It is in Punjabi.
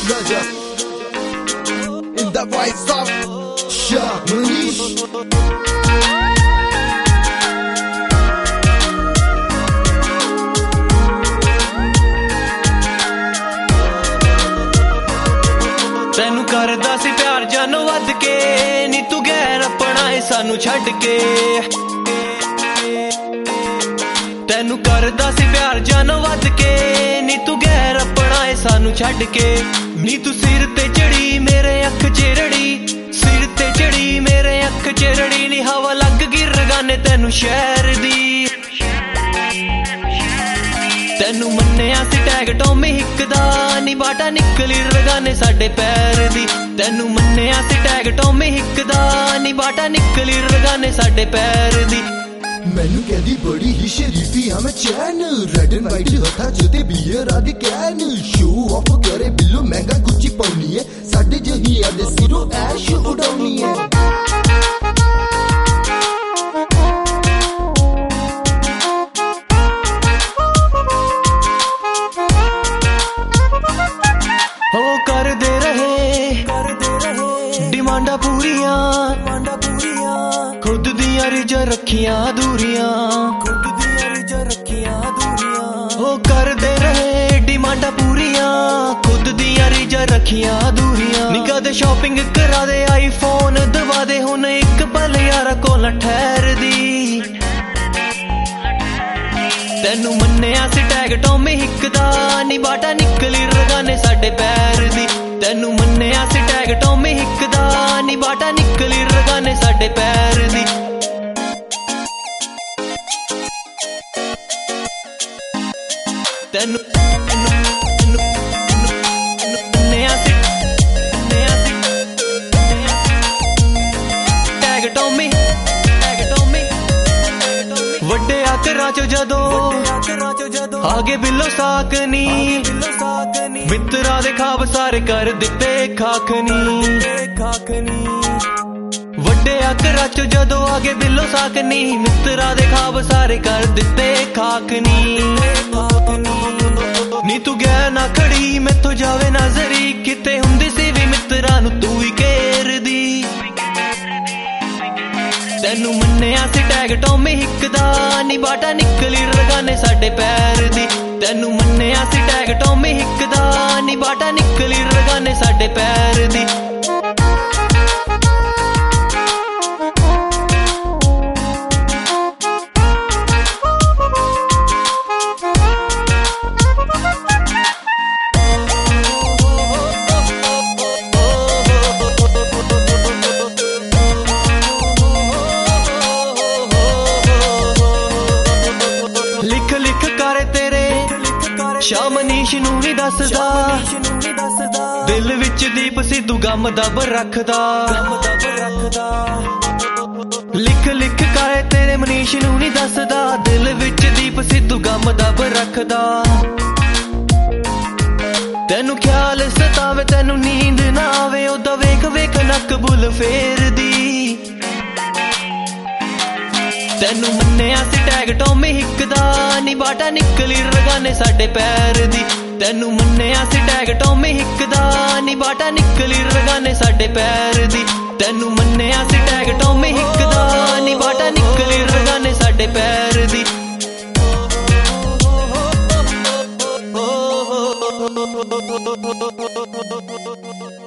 Raja in the voice of Shah Manish. ਤੈਨੂੰ ਕਰਦਾ ਸੀ ਪਿਆਰ ਜਾਨੋਂ ਵੱਧ ਕੇ ਨੀ ਤੂੰ ਗੈਰ ਆਪਣਾ ਏ ਸਾਨੂੰ ਛੱਡ ਕੇ ਤੈਨੂੰ ਕਰਦਾ ਸੀ ਪਿਆਰ ਜਾਨੋਂ ਵੱਧ ਕੇ ਨੀ ਤੂੰ ਗੈਰ ਆਪਣਾ ਏ ਸਾਨੂੰ ਛੱਡ ਕੇ ਨੀ ਤੂੰ ਸਿਰ ਤੇ ਚੜੀ ਮੇਰੇ ਅੱਖ 'ਚ ਰੜੀ ਸਿਰ ਤੇ ਚੜੀ ਮੇਰੇ ਅੱਖ 'ਚ ਰੜੀ ਨੀ ਹਵਾ ਲੱਗ ਗਈ ਰਗਾਨੇ ਤੈਨੂੰ ਸ਼ਹਿਰ ਦੀ ਤੈਨੂੰ ਮੰਨਿਆ ਸੀ ਟੈਗ ਟੋਮੀ ਹਿੱਕ ਦਾ ਨੀ ਬਾਟਾ ਨਿਕਲੀ ਰਗਾਨੇ ਸਾਡੇ ਪੈਰ ਦੀ ਤੈਨੂੰ ਮੰਨਿਆ ਸੀ ਟੈਗ ਟੋਮੀ ਹਿੱਕ ਦਾ ਨੀ ਬਾਟਾ ਨਿਕਲੀ ਰਗਾਨੇ ਸਾਡੇ ਪੈਰ ਦੀ ਮੈਨੂੰ ਕਹਿੰਦੀ ਬੜੀ ਹੀ ਸ਼ਰੀਫੀ ਆ ਮੈਂ ਚੈਨ ਰੈਡ ਐਂਡ ਵਾਈਟ ਹੱਥਾਂ 'ਚ ਤੇ ਬੀਅਰ ਆ ਦੀ ਕੈਨ ਸ਼ੋ ਆਫ ਕਰੇ ਬਿੱਲੋ ਮਹਿੰਗਾ ਗੁੱਚੀ ਪਾਉਣੀ ਏ ਸਾਡੇ ਜਿਹੀ ਆ ਦੇ ਸਿਰੋਂ ਐਸ਼ ਉਡਾਉਣੀ ਏ ਕਰਦੇ ਰਹੇ ਡਿਮਾਂਡਾਂ ਪੂਰੀਆਂ ਖੁਦ ਦੀਆਂ ਰਿਜਾਂ ਰੱਖੀਆਂ ਅਧੂਰੀਆਂ ਉਹ ਕਰਦੇ ਰਹੇ ਡਿਮਾਂਡਾਂ ਪੂਰੀਆਂ ਖੁਦ ਦੀਆਂ ਰਿਜਾਂ ਰੱਖੀਆਂ ਅਧੂਰੀਆਂ ਨੀ ਕਦੇ ਸ਼ਾਪਿੰਗ ਕਰਾ ਦੇ ਆਈਫੋਨ ਦਵਾ ਦੇ ਹੁਣ ਇੱਕ ਪਲ ਯਾਰਾ ਕੋਲ ਠਹਿਰਦੀ ਤੈਨੂੰ ਮੰਨਿਆ ਸੀ ਟੈਗ ਟੋਮੀ ਹਿੱਕ ਦਾ ਨੀ ਬਾਟਾ ਨਿਕਲੀ ਰਗਾਨੇ ਸਾਡੇ ਪੈਰ ਦੀ ਤੈਨੂੰ ਮੰਨਿਆ ਸੀ ਟੈਗ ਟੋਮੀ ਹਿੱਕ ਦਾ ਨੀ ਬਾਟਾ ਨਿਕਲੀ ਰਗਾਨੇ ਸਾਡੇ ਪੈਰ ਦੀ ਤੈਨੂੰ ਮੰਨਿਆ ਸੀ ਟੈਗ ਟੋਮੀ ਵੱਡੇ ਆਕਰਾਂ 'ਚ ਜਦੋਂ ਆਗੇ ਬਿੱਲੋ ਸਾਕਨੀ ਮਿੱਤਰਾਂ ਦੇ ਖਾਬ ਸਾਰੇ ਕਰ ਦਿੱਤੇ ਖਾਖਨੀ ਵੱਡੇ ਆਕਰਾਂ 'ਚ ਜਦੋਂ ਆਗੇ ਬਿੱਲੋ ਸਾਕਨੀ ਮਿੱਤਰਾਂ ਦੇ ਖਾਬ ਸਾਰੇ ਕਰ ਦਿੱਤੇ ਖਾਖਨੀ ਨੀ ਤੂੰ ਗਿਆ ਨਾ ਖੜੀ ਮੈਥੋਂ ਜਾਵੇ ਨਜ਼ਰੀ ਕਿਤੇ ਹੁੰਦੀ ਸੀ ਵੀ ਮਿੱਤਰਾਂ ਨੂੰ ਤੂੰ ਹੀ ਘੇਰਦੀ ਤੈਨੂੰ ਮੰਨਿਆ ਸੀ ਟੈਗ ਟੋਮੀ ਹਿੱਕ ਦਾ ਨੀ ਬਾਟਾ ਨਿਕਲੀ ਰਗਾਨੇ ਸਾਡੇ ਪੈਰ ਦੀ ਤੈਨੂੰ ਮੰਨਿਆ ਸੀ ਟੈਗ ਟੋਮੀ ਹਿੱਕ ਦਾ ਨੀ ਬਾਟਾ ਨਿਕਲੀ ਰਗਾਨੇ ਸਾਡੇ ਪੈਰ ਦੀ ਸ਼ਾਹ ਮਨੀਸ਼ ਨੂੰ ਨੀ ਦੱਸਦਾ ਦਿਲ ਵਿੱਚ ਦੀਪ ਸਿੱਧੂ ਗਮ ਦੱਬ ਰੱਖਦਾ ਲਿਖ ਲਿਖ ਕਾਏ ਤੇਰੇ ਮਨੀਸ਼ ਨੂੰ ਨੀ ਦੱਸਦਾ ਦਿਲ ਵਿੱਚ ਦੀਪ ਸਿੱਧੂ ਗਮ ਦੱਬ ਰੱਖਦਾ ਤੈਨੂੰ ਖਿਆਲ ਸਤਾਵੇ ਤੈਨੂੰ ਨੀਂਦ ਨਾ ਆਵੇ ਉਹਦਾ ਵੇਖ ਵੇਖ ਨੱਕ ਬੁੱਲ ਫੇਰਦੀ ਤੈਨੂੰ ਮੰਨਿਆ ਸੀ ਟੈਗ ਟੋਮੀ ਹਿੱਕ ਦਾ ਨੀ ਬਾਟਾ ਨਿਕਲੀ ਰਗਾਨੇ ਸਾਡੇ ਪੈਰ ਦੀ ਤੈਨੂੰ ਮੰਨਿਆ ਸੀ ਟੈਗ ਟੋਮੀ ਹਿੱਕ ਦਾ ਨੀ ਬਾਟਾ ਨਿਕਲੀ ਰਗਾਨੇ ਸਾਡੇ ਪੈਰ ਦੀ ਤੈਨੂੰ ਮੰਨਿਆ ਸੀ ਟੈਗ ਟੋਮੀ ਹਿੱਕ ਦਾ ਨੀ ਬਾਟਾ ਨਿਕਲੀ ਰਗਾਨੇ ਸਾਡੇ ਪੈਰ ਦੀ